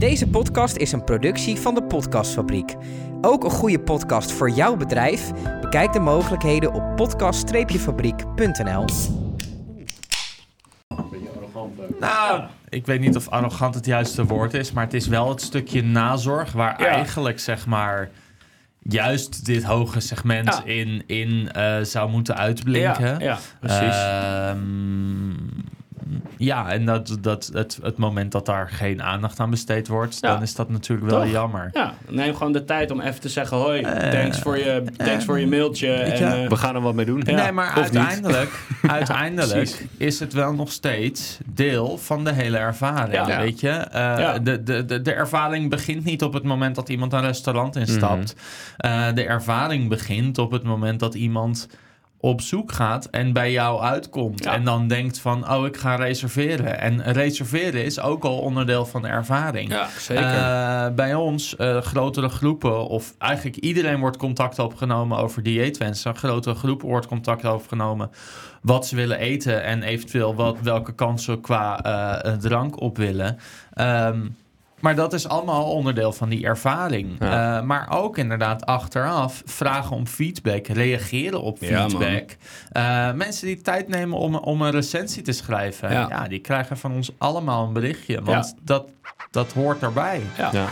Deze podcast is een productie van de Podcastfabriek. Ook een goede podcast voor jouw bedrijf? Bekijk de mogelijkheden op podcast-fabriek.nl. Nou, ik weet niet of arrogant het juiste woord is, maar het is wel het stukje nazorg waar eigenlijk, zeg maar, juist dit hoge segment in zou moeten uitblinken. Ja, precies. En het moment dat daar geen aandacht aan besteed wordt, dan is dat natuurlijk wel jammer. Ja, neem gewoon de tijd om even te zeggen, hoi, thanks voor je mailtje. En, we gaan er wat mee doen. Ja. Nee, maar uiteindelijk is het wel nog steeds deel van de hele ervaring, weet je. De ervaring begint niet op het moment dat iemand een restaurant instapt. De ervaring begint op het moment dat iemand op zoek gaat en bij jou uitkomt. En dan denkt van, ik ga reserveren. En reserveren is ook al onderdeel van de ervaring. Ja, zeker. Bij ons, grotere groepen, of eigenlijk iedereen wordt contact opgenomen over dieetwensen. Grotere groepen wordt contact opgenomen wat ze willen eten en eventueel welke kansen qua drank op willen. Maar dat is allemaal onderdeel van die ervaring. Ja. Maar ook inderdaad achteraf vragen om feedback, reageren op feedback. Mensen die tijd nemen om een recensie te schrijven, die krijgen van ons allemaal een berichtje. Want dat hoort erbij. Ja.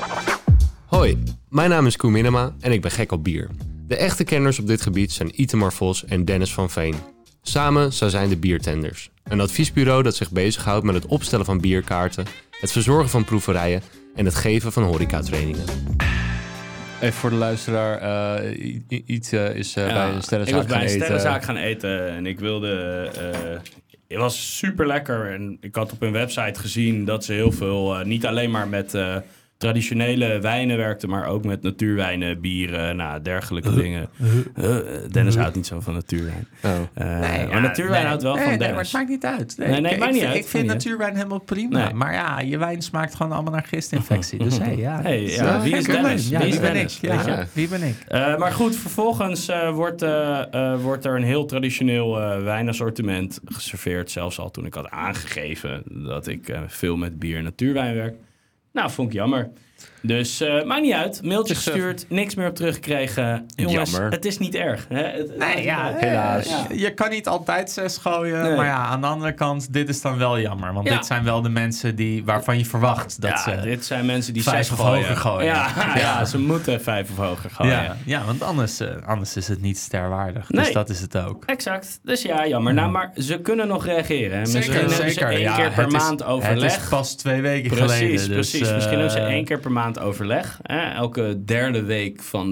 Hoi, mijn naam is Koen Minema en ik ben gek op bier. De echte kenners op dit gebied zijn Itemar Vos en Dennis van Veen. Samen zijn de Biertenders. Een adviesbureau dat zich bezighoudt met het opstellen van bierkaarten, het verzorgen van proeverijen en het geven van horecatrainingen. Even voor de luisteraar, iets is bij een sterrenzaak gaan eten. Ik was bij een sterrenzaak gaan eten en ik wilde... het was super lekker en ik had op hun website gezien dat ze heel veel, niet alleen maar met traditionele wijnen werkten, maar ook met natuurwijnen, bieren, dergelijke dingen. Dennis houdt niet zo van natuurwijn. Maar natuurwijn houdt wel van Dennis. Nee, maar het maakt niet uit. Ik vind natuurwijn helemaal prima. Nee. Maar je wijn smaakt gewoon allemaal naar gistinfectie. Dus wie is Dennis? Wie ben ik? Maar goed, vervolgens wordt er een heel traditioneel wijnassortiment geserveerd. Zelfs al toen ik had aangegeven dat ik veel met bier en natuurwijn werk. Nou, vond ik jammer. Dus maakt niet uit. Mailtje gestuurd, niks meer op teruggekregen. Jongens, jammer. Het is niet erg. Hè? Helaas. Ja. Je kan niet altijd 6 gooien. Nee. Maar aan de andere kant, dit is dan wel jammer. Want dit zijn wel de mensen waarvan je verwacht dat ze... dit zijn mensen die 5 of hoger gooien. Ja, ze moeten 5 of hoger gooien. Ja, want anders is het niet sterwaardig. Dus dat is het ook. Exact. Dus jammer. Nou, maar ze kunnen nog reageren. Hè? Zeker. Misschien hebben ze 1 keer per maand overleg. Het is pas 2 weken geleden. Precies. Misschien hebben ze 1 keer per maand overleg. Elke derde week van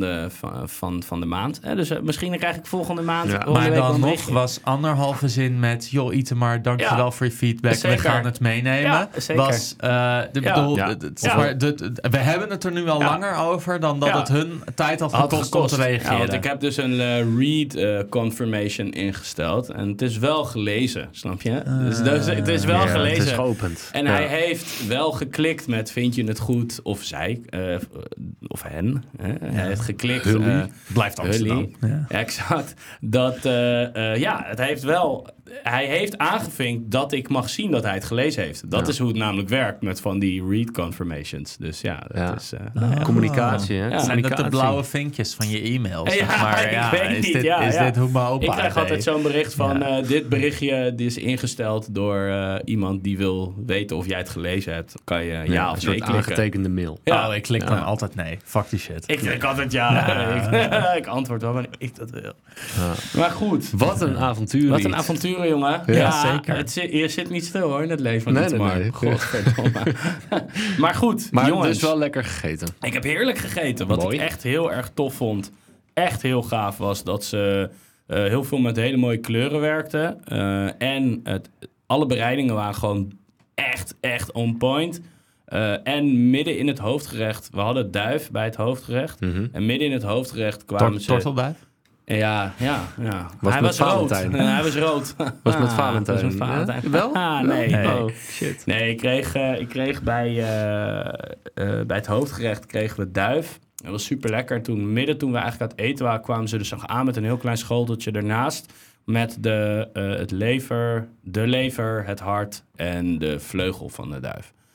de maand. Dus misschien krijg ik volgende maand... Maar dan nog was 1,5 zin met... joh, Itemar, dankjewel voor je feedback. Zeker. We gaan het meenemen. Ja, zeker. We hebben het er nu al langer over... dan dat het hun tijd had gekost om te reageren. Ja, want ik heb dus een read confirmation ingesteld. En het is wel gelezen, snap je? Dus het is wel gelezen. Het is geopend. En hij heeft wel geklikt met... vind je het goed? Of zij. Of hen. Hij heeft geklikt. Blijft Amsterdam. Exact. Dat, het heeft wel... Hij heeft aangevinkt dat ik mag zien dat hij het gelezen heeft. Dat is hoe het namelijk werkt met van die read confirmations. Dus dat is... communicatie, hè? Zijn dat de blauwe vinkjes van je e-mails? Is dit hoe mijn opa Ik krijg altijd zo'n bericht van... dit berichtje is ingesteld door iemand die wil weten of jij het gelezen hebt. Kan je ja of nee klikken. Aangetekende mail. Ja. Ik klik dan altijd nee. Fuck die shit. Ik denk altijd ik antwoord wel wanneer ik dat wil. Maar goed. Wat een avontuur. Wat een avonturen, jongen. Ja, zeker. Je zit niet stil hoor in het leven. Nee. Godverdomme. Maar goed, maar jongens. Dus wel lekker gegeten. Ik heb heerlijk gegeten. Wat ik echt heel erg tof vond. Echt heel gaaf was dat ze heel veel met hele mooie kleuren werkten. En alle bereidingen waren gewoon echt on point. En midden in het hoofdgerecht... We hadden duif bij het hoofdgerecht. Mm-hmm. En midden in het hoofdgerecht kwamen ze... Tortelduif? Ja. Was hij was rood. Hij was rood. Was met Valentijn. Was met Valentijn. Ja? Wel? Nee. Oh, shit. Nee, ik kreeg bij het hoofdgerecht kregen we duif. Dat was super lekker. Toen we eigenlijk aan het eten waren... kwamen ze dus nog aan met een heel klein schoteltje ernaast... met de lever, het hart en de vleugel van de duif.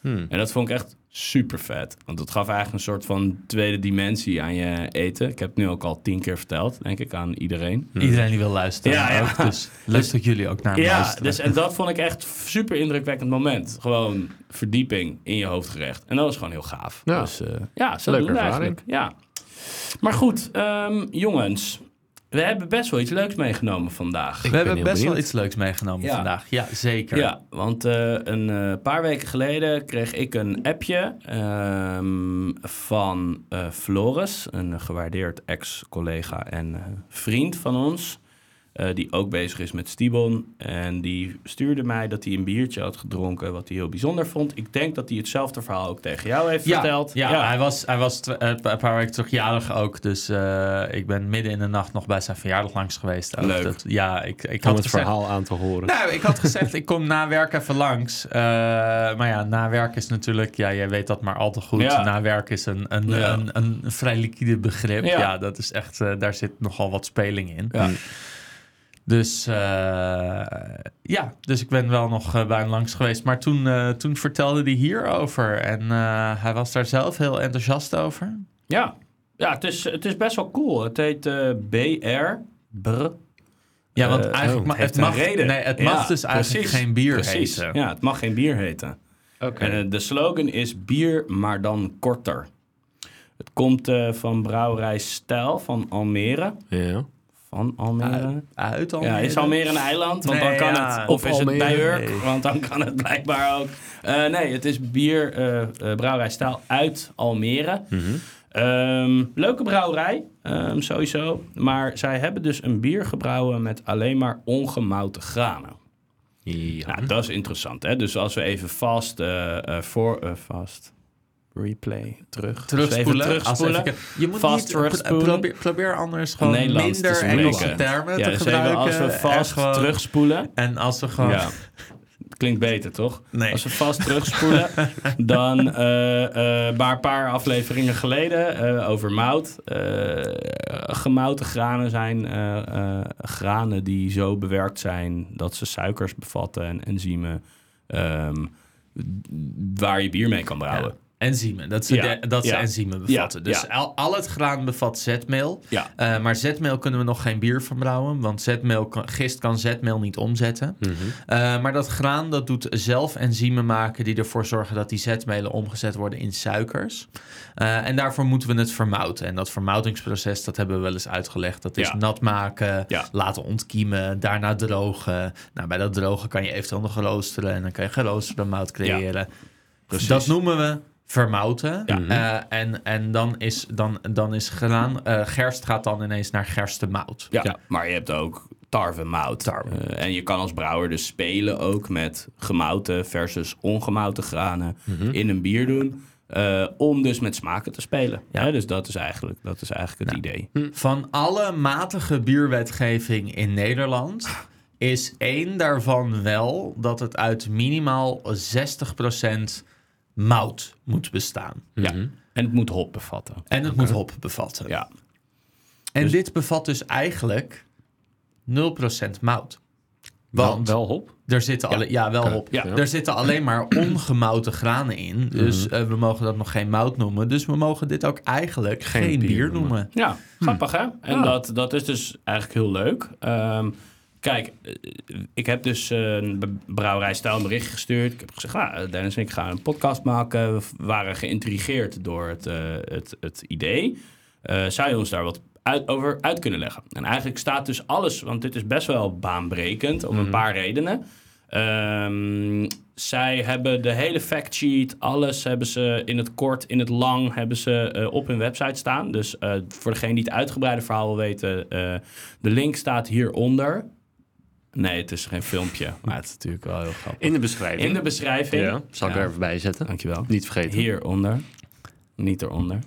En dat vond ik echt super vet. Want het gaf eigenlijk een soort van tweede dimensie aan je eten. Ik heb het nu ook al 10 keer verteld, denk ik, aan iedereen. Iedereen die wil luisteren. Ja. Ook, dus leuk dat jullie ook naar me luisteren. Dus, en dat vond ik echt super indrukwekkend moment. Gewoon verdieping in je hoofdgerecht. En dat was gewoon heel gaaf. Ja. Dus zo Leuke doen we ervaring. eigenlijk. Ja. Maar goed, jongens. We hebben best wel iets leuks meegenomen vandaag. We hebben heel best wel benieuwd. iets leuks meegenomen Ja. vandaag. Ja, zeker. Ja, want een paar weken geleden kreeg ik een appje van Floris, een gewaardeerd ex-collega en vriend van ons, die ook bezig is met Stibon. En die stuurde mij dat hij een biertje had gedronken, wat hij heel bijzonder vond. Ik denk dat hij hetzelfde verhaal ook tegen jou heeft verteld. Ja. Hij was een paar weken terug jarig ook. Dus ik ben midden in de nacht nog bij zijn verjaardag langs geweest. Ook. Leuk. Ik Om had het gezegd, verhaal aan te horen. nou, ik had gezegd, ik kom na werk even langs. Maar ja, na werk is natuurlijk... Ja, jij weet dat maar al te goed. Ja. Na werk is een vrij liquide begrip. Ja. Ja, dat is echt... daar zit nogal wat speling in. Ja. Dus dus ik ben wel nog bij hem langs geweest. Maar toen vertelde hij hierover. En hij was daar zelf heel enthousiast over. Ja, het is best wel cool. Het heet BR. Brr. Ja, want eigenlijk het heeft het mag, een reden. het mag dus eigenlijk geen bier Precies. heten. Ja, het mag geen bier heten. Oké. En de slogan is bier, maar dan korter. Het komt van Brouwerij Stijl van Almere. Ja. Van Almere? Uit Almere? Ja, is Almere een eiland? Want Nee, dan kan ja, het. Of is Almere? het bij Urk? Nee. Want dan kan het blijkbaar ook. Nee, het is bier, Brouwerij Stijl uit Almere. Leuke brouwerij, sowieso. Maar zij hebben dus een bier gebrouwen met alleen maar ongemouten granen. Ja. Nou, dat is interessant. Hè? Dus als we even vast replay Terugspoelen. Je moet Vast niet terugspoelen. probeer anders gewoon Nederlands te minder Engelse spreken. termen Ja, te dus gebruiken. even als we en vast gewoon- terugspoelen. En als we gewoon... Ja. Klinkt beter, toch? Nee. Als we vast terugspoelen, dan maar een paar afleveringen geleden over mout. Gemouten granen zijn granen die zo bewerkt zijn dat ze suikers bevatten en enzymen waar je bier mee kan brouwen. Ja. Enzymen, dat ze enzymen bevatten. Ja, Dus ja. al het graan bevat zetmeel. Ja. Maar zetmeel kunnen we nog geen bier van brouwen. Want gist kan zetmeel niet omzetten. Maar dat graan dat doet zelf enzymen maken die ervoor zorgen dat die zetmelen omgezet worden in suikers. En daarvoor moeten we het vermouten. En dat vermoutingsproces, dat hebben we wel eens uitgelegd. Dat is nat maken, laten ontkiemen, daarna drogen. Nou, bij dat drogen kan je eventueel nog roosteren. En dan kan je geroosterde mout creëren. Precies. Dat noemen we vermouten. Ja. En dan is graan... gerst gaat dan ineens naar gerstemout. Ja, maar je hebt ook tarwemout. En je kan als brouwer dus spelen ook met gemouten versus ongemouten granen in een bier doen. Om dus met smaken te spelen. Ja. Hè, dus dat is eigenlijk het idee. Van alle matige bierwetgeving in Nederland... is één daarvan wel dat het uit minimaal 60% mout moet bestaan. Ja. En het moet hop bevatten. En het moet hop bevatten. Ja. En Dus- dit bevat dus eigenlijk 0% mout. Want Wel hop? er zitten hop. Ja. Er zitten alleen maar ongemouten granen in. Dus we mogen dat nog geen mout noemen. Dus we mogen dit ook eigenlijk geen bier noemen. Ja, grappig hè? En dat is dus eigenlijk heel leuk. Kijk, ik heb dus een Brouwerij Stijl een bericht gestuurd. Ik heb gezegd, Dennis en ik gaan een podcast maken. We waren geïntrigeerd door het idee. Zou je ons daar wat over uit kunnen leggen? En eigenlijk staat dus alles, want dit is best wel baanbrekend om een paar redenen. Zij hebben de hele factsheet, alles hebben ze in het kort, in het lang, hebben ze op hun website staan. Dus voor degene die het uitgebreide verhaal wil weten, de link staat hieronder. Nee, het is geen filmpje, maar het is natuurlijk wel heel grappig. In de beschrijving. In de beschrijving. Ja, zal ik er even bij zetten. Dankjewel. Niet vergeten. Hieronder. Niet eronder.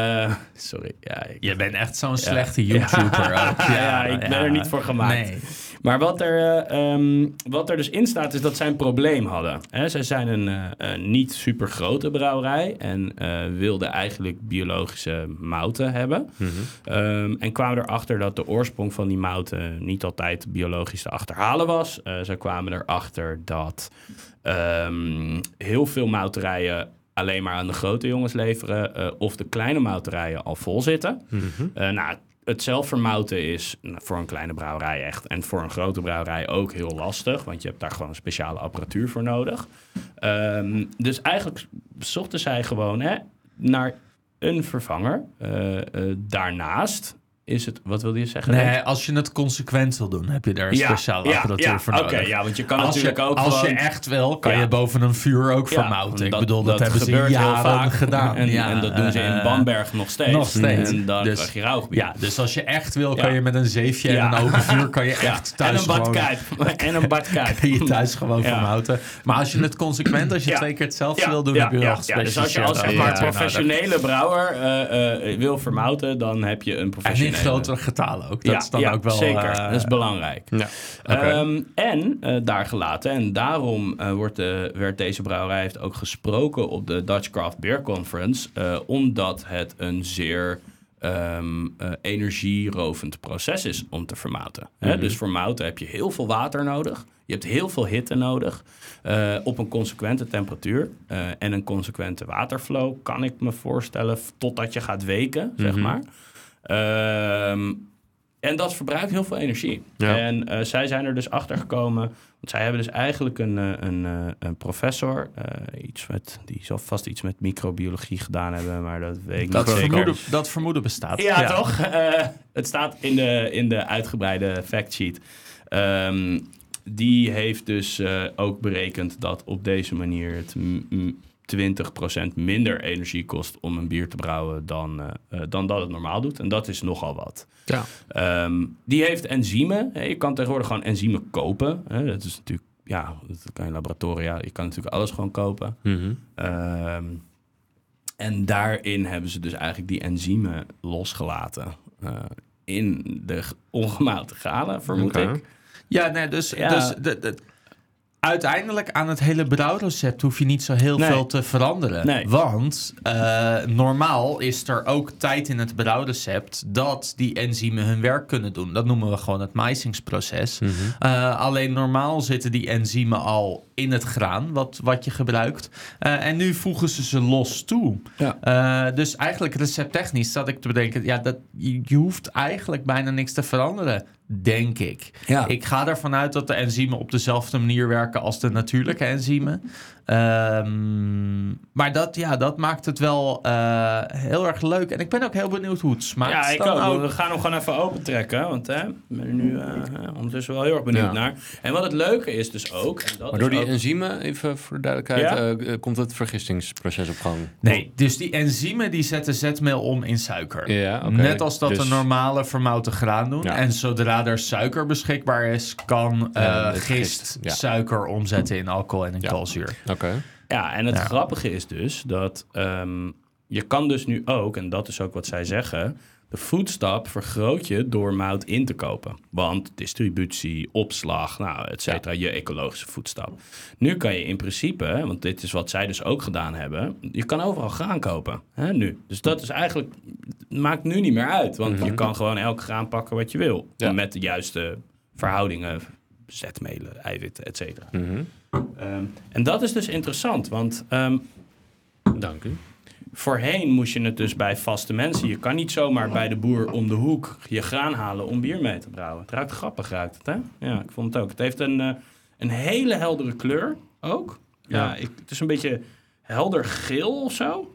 Sorry. Ja, Je bent echt zo'n slechte YouTuber. Ook. ik ben er niet voor gemaakt. Nee. Maar wat er dus in staat, is dat zij een probleem hadden. Zij zijn een niet super grote brouwerij en wilden eigenlijk biologische mouten hebben. En kwamen erachter dat de oorsprong van die mouten niet altijd biologisch te achterhalen was. Zij kwamen erachter dat heel veel mouterijen alleen maar aan de grote jongens leveren, of de kleine mouterijen al vol zitten. Het zelf vermouten is voor een kleine brouwerij echt en voor een grote brouwerij ook heel lastig, want je hebt daar gewoon een speciale apparatuur voor nodig. Dus eigenlijk zochten zij gewoon naar een vervanger. Daarnaast is het... Wat wilde je zeggen? Nee, als je het consequent wil doen, heb je daar een speciale apparatuur voor nodig. Oké, want je kan natuurlijk ook als je echt wil, kan je boven een vuur ook vermouten. Ik bedoel, dat hebben ze jaren gedaan. En dat doen ze in Bamberg nog steeds. En dan krijg je rauwgebied. Ja, dus als je echt wil, kan je met een zeefje en een open vuur kan je echt thuis en een badkuip. Kan je thuis gewoon vermouten. Maar als je het consequent, als je 2 keer hetzelfde wil doen, heb je wel dus als je als professionele brouwer wil vermouten, dan heb je een professionele... grotere getalen ook. Dat is dan ook wel... Zeker. Dat is belangrijk. Ja. En daar gelaten. En daarom werd deze brouwerij heeft ook gesproken op de Dutch Craft Beer Conference. Omdat het een zeer energierovend proces is om te vermouten. Dus voor mouten heb je heel veel water nodig. Je hebt heel veel hitte nodig. Op een consequente temperatuur. En een consequente waterflow, kan ik me voorstellen, totdat je gaat weken, zeg maar. En dat verbruikt heel veel energie. Ja. En zij zijn er dus achter gekomen. Want zij hebben dus eigenlijk een professor. Die zal vast iets met microbiologie gedaan hebben. Maar dat weet ik niet zeker. Dat vermoeden bestaat. Ja, toch? Het staat in de uitgebreide factsheet. Die heeft dus ook berekend dat op deze manier het 20% minder energie kost om een bier te brouwen dan dat het normaal doet. En dat is nogal wat. Ja. Die heeft enzymen. Je kan tegenwoordig gewoon enzymen kopen. Dat is natuurlijk, dat kan in laboratoria. Je kan natuurlijk alles gewoon kopen. En daarin hebben ze dus eigenlijk die enzymen losgelaten. In de ongemaalde garen, vermoed ik. Ja, nee, dus uiteindelijk aan het hele brouwrecept hoef je niet zo heel veel te veranderen. Nee. Want normaal is er ook tijd in het brouwrecept dat die enzymen hun werk kunnen doen. Dat noemen we gewoon het maisingsproces. Alleen normaal zitten die enzymen al in het graan wat je gebruikt. En nu voegen ze los toe. Ja. Dus eigenlijk recepttechnisch zat ik te bedenken, je hoeft eigenlijk bijna niks te veranderen. Denk ik. Ja. Ik ga ervan uit dat de enzymen op dezelfde manier werken als de natuurlijke enzymen. Maar dat maakt het wel heel erg leuk. En ik ben ook heel benieuwd hoe het smaakt. Ja, ik ook. We gaan hem gewoon even opentrekken. Want ik ben er nu ondertussen wel heel erg benieuwd naar. En wat het leuke is dus ook... En dat maar door die enzymen, even voor de duidelijkheid... komt het vergistingsproces op gang? Nee, dus die enzymen die zetten zetmeel om in suiker. Ja, okay. Net als dat de normale vermouten graan doen. Ja. En zodra er suiker beschikbaar is... kan gist suiker omzetten in alcohol en in koolzuur. Okay. Ja, en het grappige is dus dat je kan dus nu ook, en dat is ook wat zij zeggen, de foodstap vergroot je door mout in te kopen. Want distributie, opslag, et cetera, je ecologische foodstap. Nu kan je in principe, want dit is wat zij dus ook gedaan hebben, je kan overal graan kopen, nu. Dus dat is eigenlijk, maakt nu niet meer uit, want je kan gewoon elk graan pakken wat je wil. Ja. Met de juiste verhoudingen, zetmelen, eiwitten, et cetera. En dat is dus interessant, want dank u. Voorheen moest je het dus bij vaste mensen. Je kan niet zomaar bij de boer om de hoek je graan halen om bier mee te brouwen. Het ruikt grappig, ruikt het, hè? Ja, ik vond het ook. Het heeft een hele heldere kleur ook. Ja, het is een beetje helder geel of zo.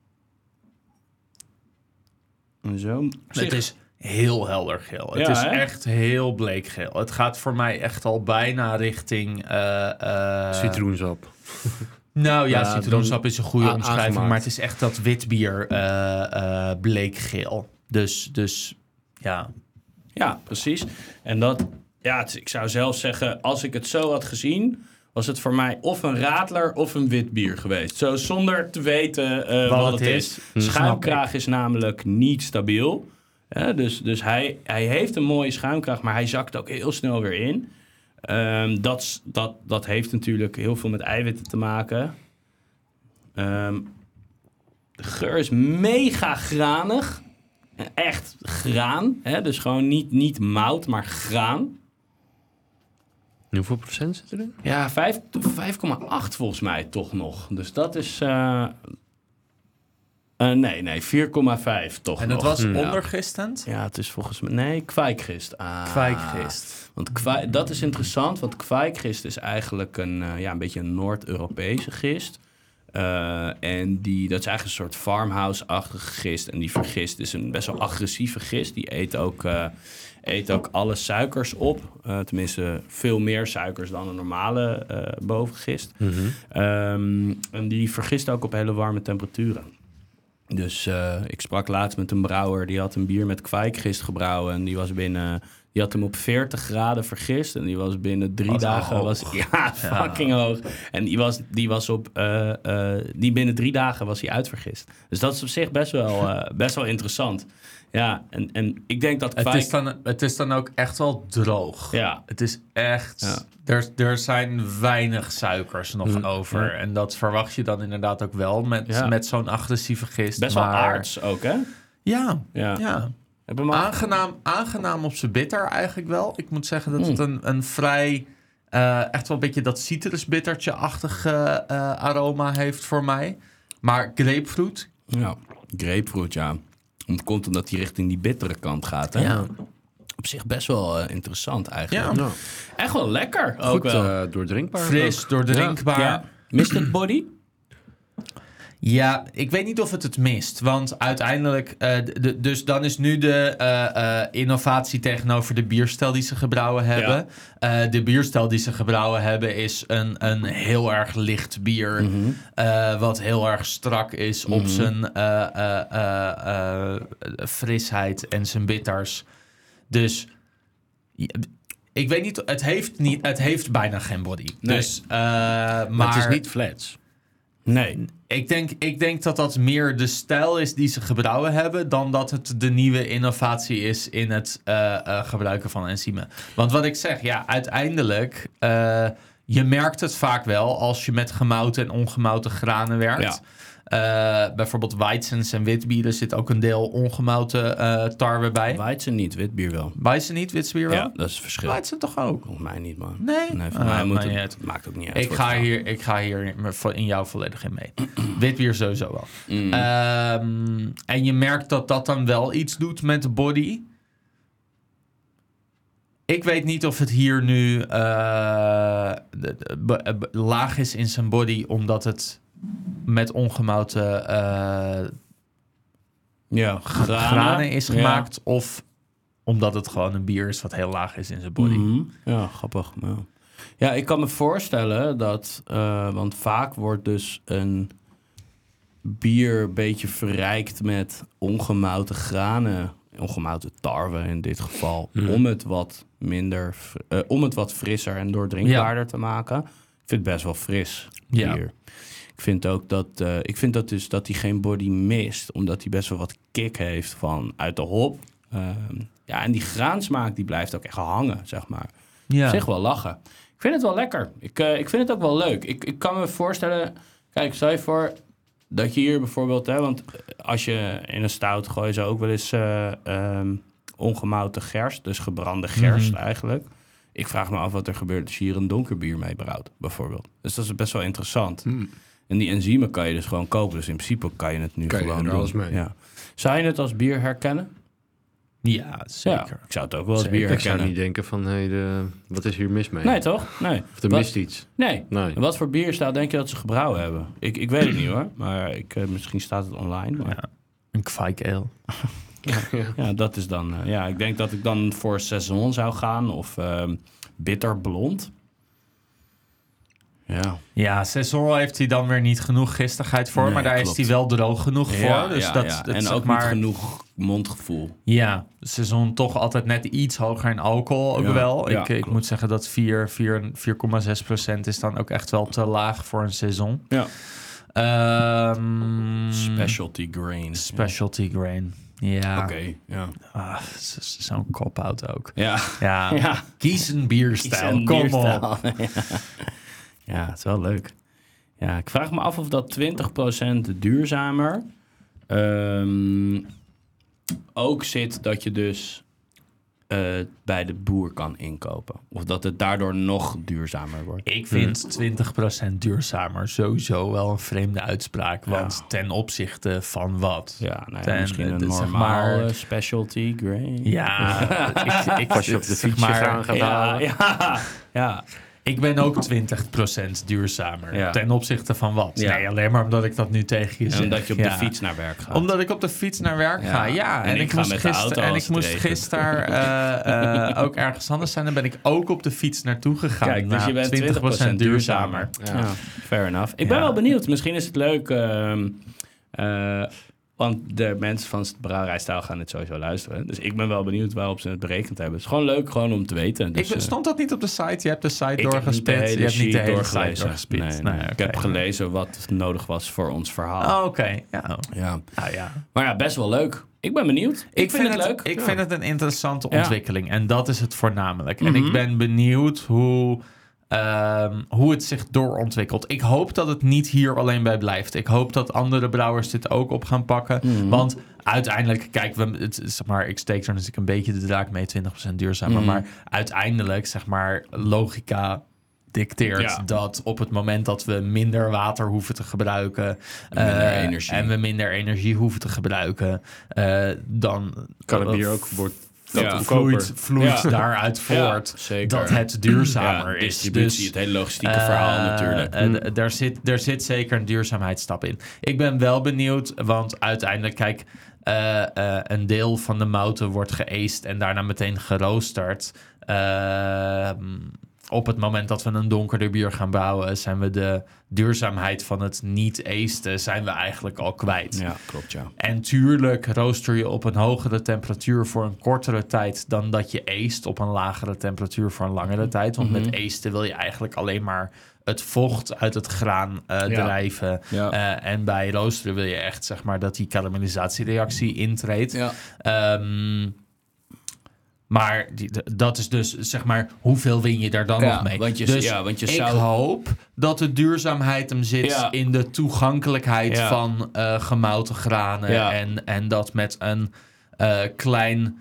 En zo. Het is heel helder geel. Het is echt heel bleekgeel. Het gaat voor mij echt al bijna richting... citroensap. Nou ja, citroensap is een goede omschrijving. Aangemaakt. Maar het is echt dat witbier bleekgeel. Dus ja. Ja, precies. En dat... Ja, ik zou zelf zeggen, als ik het zo had gezien... was het voor mij of een radler of een wit bier geweest. Zo zonder te weten wat het is. Schuimkraag is namelijk niet stabiel. Dus hij heeft een mooie schuimkracht, maar hij zakt ook heel snel weer in. Dat heeft natuurlijk heel veel met eiwitten te maken. De geur is mega granig. Echt graan. Hè? Dus gewoon niet mout, maar graan. Hoeveel procent zit erin? Ja, 5,8 volgens mij toch nog. Dus dat is... nee, 4,5 toch En nog. het was ondergistend? Ja, het is volgens mij... Nee, kwijkgist. Kwijkgist. Want dat is interessant, want kwijkgist is eigenlijk een beetje een Noord-Europese gist. En dat is eigenlijk een soort farmhouse-achtige gist. En die vergist is een best wel agressieve gist. Die eet ook alle suikers op. Tenminste, veel meer suikers dan een normale bovengist. En die vergist ook op hele warme temperaturen. Dus ik sprak laatst met een brouwer. Die had een bier met kwijkgist gebrouwen. En die had hem op 40 graden vergist. En die was binnen 3 dagen... fucking hoog. En die binnen 3 dagen was hij uitvergist. Dus dat is op zich best wel interessant. Ja, en ik denk dat Het is dan ook echt wel droog. Ja. Het is echt... Ja. Er zijn weinig suikers nog over. Ja. En dat verwacht je dan inderdaad ook wel met zo'n agressieve gist. Best wel aards ook, hè? Ja. Aangenaam Aangenaam op zijn bitter eigenlijk wel. Ik moet zeggen dat het een vrij... echt wel een beetje dat citrusbittertje-achtige aroma heeft voor mij. Maar grapefruit... Ja, grapefruit, ja. Het komt omdat hij richting die bittere kant gaat, hè? Ja. Op zich best wel interessant eigenlijk. Ja. Echt wel lekker. Goed ook wel. doordrinkbaar. Fris, doordrinkbaar. Ja. Mist het body? Ja, ik weet niet of het mist. Want uiteindelijk... dus dan is nu de innovatie tegenover de bierstijl die ze gebrouwen hebben. Ja. De bierstijl die ze gebrouwen hebben is een heel erg licht bier. Mm-hmm. Wat heel erg strak is op zijn frisheid en zijn bitters. Dus... Ik weet niet, het heeft bijna geen body. Nee. Dus, maar het is niet flats. Nee. Ik denk dat meer de stijl is die ze gebrouwen hebben... dan dat het de nieuwe innovatie is in het gebruiken van enzymen. Want wat ik zeg, uiteindelijk... je merkt het vaak wel als je met gemouten en ongemouten granen werkt... Ja. Bijvoorbeeld Weizens en witbieren zit ook een deel ongemouten tarwe bij. Weizen niet, witbier wel. Weizen niet, witbier wel? Ja, dat is het verschil. Weizen toch ook? Volgens mij niet, man. Nee voor mij moet het maakt ook niet uit. Ik ga hier in jou volledig in mee. Witbier sowieso wel. En je merkt dat dan wel iets doet met de body. Ik weet niet of het hier nu laag is in zijn body, omdat het met ongemouten granen is gemaakt. Ja. Of omdat het gewoon een bier is wat heel laag is in zijn body. Mm-hmm. Ja, grappig. Ja, ik kan me voorstellen dat... want vaak wordt dus een bier een beetje verrijkt met ongemouten granen. Ongemouten tarwe in dit geval. Om het wat frisser en doordrinkbaarder te maken. Ik vind het best wel fris bier. Ja. Ik vind ook dat hij geen body mist, omdat hij best wel wat kick heeft uit de hop. En die graansmaak die blijft ook echt hangen, zeg maar. Ja. Op zich wel lachen. Ik vind het wel lekker. Ik vind het ook wel leuk. Ik kan me voorstellen... Kijk, stel je voor dat je hier bijvoorbeeld... want als je in een stout gooit, zou ook wel eens ongemouten gerst. Dus gebrande gerst eigenlijk. Ik vraag me af wat er gebeurt als je hier een donker bier mee brouwt, bijvoorbeeld. Dus dat is best wel interessant. En die enzymen kan je dus gewoon kopen. Dus in principe kan je het nu gewoon doen. Alles mee. Ja. Zou je het als bier herkennen? Ja, zeker. Ja, ik zou het ook wel als bier herkennen. Ik zou niet denken van, wat is hier mis mee? Nee, toch? Nee. Of er mist iets. Nee. En wat voor bierstijl denk je dat ze gebrouwen hebben? Ik weet het niet hoor. Maar misschien staat het online. Maar... Ja, een Kvike Ale. Ja, dat is dan... ik denk dat ik dan voor Saison zou gaan. Of bitter blond. Ja, Saison heeft hij dan weer niet genoeg gistigheid voor. Nee, maar daar klopt. Is hij wel droog genoeg voor. Dus en ook niet genoeg mondgevoel. Ja, Saison toch altijd net iets hoger in alcohol ook wel. Ik moet zeggen dat 4,6% is dan ook echt wel te laag voor een Saison. Ja. Specialty grain. Specialty grain. Ja. Oké, ja. Zo'n cop-out ook. Ja. Ja. Kies een bierstijl. Kom op. Ja, het is wel leuk. Ja, ik vraag me af of dat 20% duurzamer ook zit dat je dus bij de boer kan inkopen. Of dat het daardoor nog duurzamer wordt. Ik vind 20% duurzamer sowieso wel een vreemde uitspraak. Want ten opzichte van wat? Ja, misschien een normaal zeg maar, specialty grain. Ja, ik Als je op de fiets gaat halen. Ja. Ik ben ook 20% duurzamer. Ja. Ten opzichte van wat? Ja. Nee, alleen maar omdat ik dat nu tegen je zeg. Omdat je op de fiets naar werk gaat. Omdat ik op de fiets naar werk ga, ja. En ik ga met de auto en als ik moest het regent. gisteren ook ergens anders zijn. Dan ben ik ook op de fiets naartoe gegaan. Kijk, dus je bent 20% duurzamer. Ja, fair enough. Ik ben wel benieuwd. Misschien is het leuk... want de mensen van Brouwerijstijl gaan het sowieso luisteren. Dus ik ben wel benieuwd waarop ze het berekend hebben. Het is gewoon leuk om te weten. Dus, stond dat niet op de site? Je hebt de site doorgespit. Je hebt niet de hele site doorgespit. Nee. Ik heb gelezen wat nodig was voor ons verhaal. Oh, oké. Ja. Maar ja, best wel leuk. Ik ben benieuwd. Ik vind het leuk. Ik vind het een interessante ontwikkeling. En dat is het voornamelijk. En ik ben benieuwd hoe het zich doorontwikkelt. Ik hoop dat het niet hier alleen bij blijft. Ik hoop dat andere brouwers dit ook op gaan pakken. Want uiteindelijk, kijk, ik steek er natuurlijk een beetje de draak mee, 20% duurzamer. Maar uiteindelijk, logica dicteert dat op het moment dat we minder water hoeven te gebruiken en we minder energie hoeven te gebruiken, dan kan het bier ook vloeit daaruit voort dat het duurzamer is. Distributie, het hele logistieke verhaal natuurlijk. Daar zit zeker een duurzaamheidsstap in. Ik ben wel benieuwd, want uiteindelijk, kijk, een deel van de mouten wordt geëest en daarna meteen geroosterd. Op het moment dat we een donkerder bier gaan brouwen, zijn we de duurzaamheid van het niet eesten zijn we eigenlijk al kwijt. Ja, klopt, ja. En tuurlijk rooster je op een hogere temperatuur voor een kortere tijd dan dat je eest op een lagere temperatuur voor een langere tijd. Want met eesten wil je eigenlijk alleen maar het vocht uit het graan drijven. Ja. En bij roosteren wil je echt, dat die karamellisatiereactie intreedt. Ja. Maar dat is dus, hoeveel win je daar dan nog mee? Want ik hoop dat de duurzaamheid hem zit in de toegankelijkheid van gemouten granen. En dat met een klein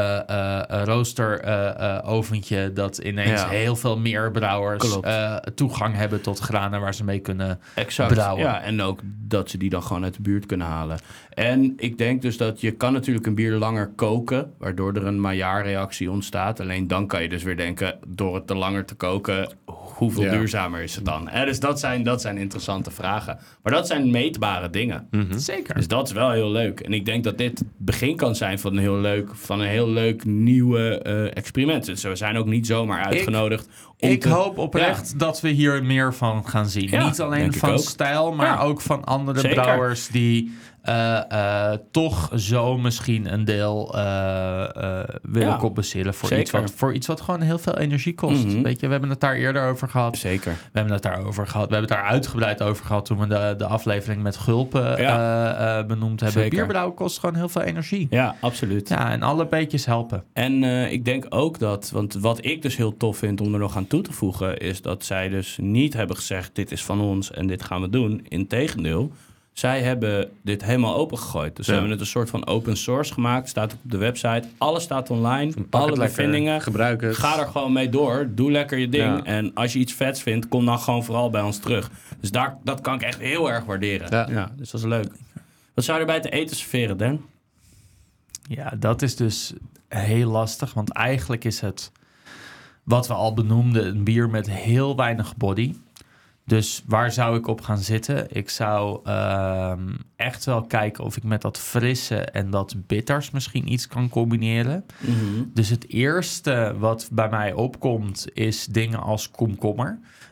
roosteroventje dat ineens heel veel meer brouwers toegang hebben tot granen waar ze mee kunnen brouwen. Ja, en ook dat ze die dan gewoon uit de buurt kunnen halen. En ik denk dus dat je kan natuurlijk een bier langer koken, waardoor er een Maillard-reactie ontstaat. Alleen dan kan je dus weer denken, door het te langer te koken, hoeveel duurzamer is het dan? Dus dat zijn interessante vragen. Maar dat zijn meetbare dingen. Mm-hmm. Zeker. Dus dat is wel heel leuk. En ik denk dat dit het begin kan zijn van een heel leuk nieuwe experiment. Dus we zijn ook niet zomaar uitgenodigd. Ik hoop oprecht dat we hier meer van gaan zien. Ja, niet alleen van stijl, maar ook van andere brouwers die toch zo misschien een deel willen compenseren voor iets wat gewoon heel veel energie kost. Mm-hmm. Weet je, we hebben het daar eerder over gehad. Zeker. We hebben het daar uitgebreid over gehad toen we de aflevering met Gulpen benoemd hebben. Zeker. Bierbrouwen kost gewoon heel veel energie. Ja, absoluut. Ja, en alle beetjes helpen. En ik denk ook dat, want wat ik dus heel tof vind om er nog aan toe te voegen, is dat zij dus niet hebben gezegd, dit is van ons en dit gaan we doen. Integendeel, zij hebben dit helemaal opengegooid. Dus ze hebben het een soort van open source gemaakt. Staat op de website. Alles staat online. Alle bevindingen. Gebruik het. Ga er gewoon mee door. Doe lekker je ding. Ja. En als je iets vets vindt, kom dan gewoon vooral bij ons terug. Dus dat kan ik echt heel erg waarderen. Ja, dus dat is leuk. Wat zou je erbij te eten serveren, Dan? Ja, dat is dus heel lastig. Want eigenlijk is het, wat we al benoemden, een bier met heel weinig body. Dus waar zou ik op gaan zitten? Ik zou echt wel kijken of ik met dat frisse en dat bitters misschien iets kan combineren. Mm-hmm. Dus het eerste wat bij mij opkomt is dingen als komkommer.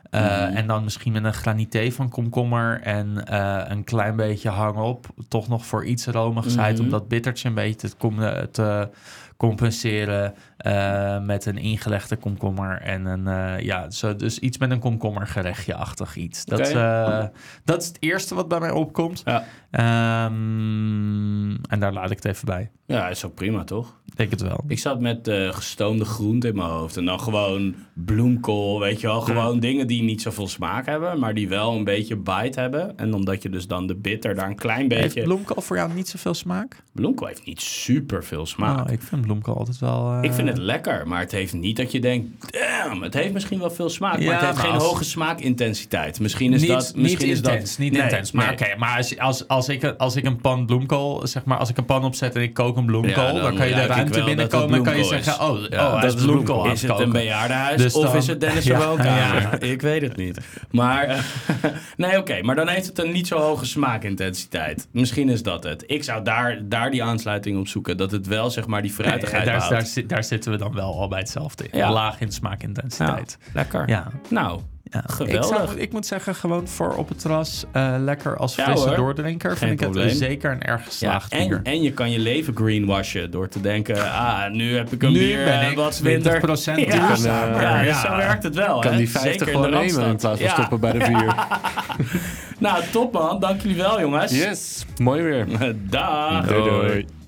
En dan misschien met een granité van komkommer en een klein beetje hang-op. Toch nog voor iets romigheid, om dat bittertje een beetje te compenseren met een ingelegde komkommer en dus iets met een komkommergerechtje-achtig iets. Dat is het eerste wat bij mij opkomt. Ja. En daar laat ik het even bij. Ja, is ook prima, toch? Ik denk het wel. Ik zat met gestoomde groente in mijn hoofd. En dan gewoon bloemkool, weet je wel. Gewoon dingen die niet zoveel smaak hebben, maar die wel een beetje bite hebben. En omdat je dus dan de bitter daar een klein beetje... Heeft bloemkool voor jou niet zoveel smaak? Bloemkool heeft niet super veel smaak. Ik vind bloemkool altijd wel... Ik vind het lekker, maar het heeft niet dat je denkt... Damn, het heeft misschien wel veel smaak, maar het heeft geen hoge smaakintensiteit. Misschien is dat... Niet intens. Maar oké, maar als ik een pan bloemkool, zeg maar, als ik een pan opzet en ik kook een bloemkool, dan kan je de ruimte binnenkomen en kan je zeggen, hij is bloemkool aan Is het het een koken. bejaardenhuis Dus of is het Dennis' woonkamer? Ja. Ik weet het niet. Maar maar dan heeft het een niet zo hoge smaakintensiteit. Misschien is dat het. Ik zou daar die aansluiting op zoeken, dat het wel, zeg maar, die fruitigheid behoudt. Daar zitten we dan wel al bij hetzelfde in. Ja. Laag in smaakintensiteit. Ja, lekker. Ja. Nou, ja. geweldig. Ik moet zeggen, gewoon voor op het terras lekker als Ja, frisse hoor. doordrinker. Geen Vind ik probleem. het zeker een erg geslaagd bier. En je kan je leven greenwashen door te denken, nu heb ik een Nu bier, ben ik wat 20% winter. duurzamer. Ja, zo werkt het wel. Kan hè? die 50 Zeker in gewoon de nemen in Randstad. plaats van stoppen bij de 4. Nou, top man. Dank jullie wel, jongens. Yes, mooi weer. Dag. Doei doei.